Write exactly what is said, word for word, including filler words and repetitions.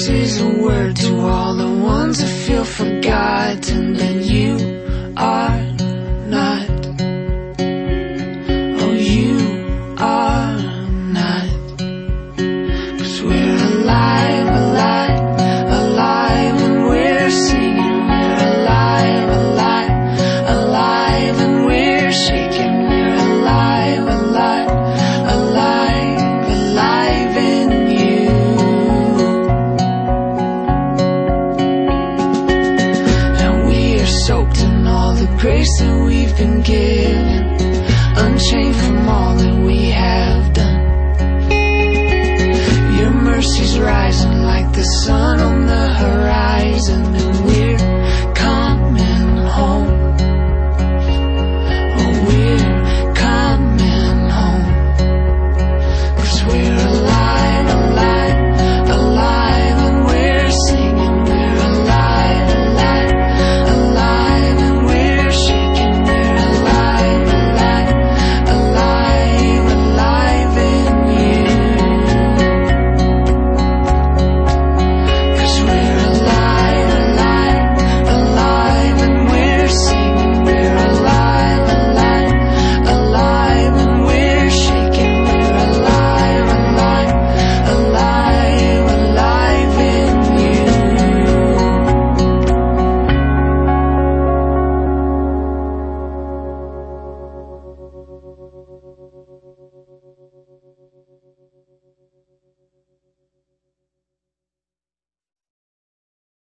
This is a word to all the ones who feel forgotten, that you are not. Oh, you are not. 'Cause we're alive, alive, alive, and we're singing. We're alive, alive, alive, and we're shaking. We're alive, alive, alive, alive in you. Now we are soaked in all the grace that we've been given, unchained from all that we have done. Your mercy's rising like the sun on the horizon.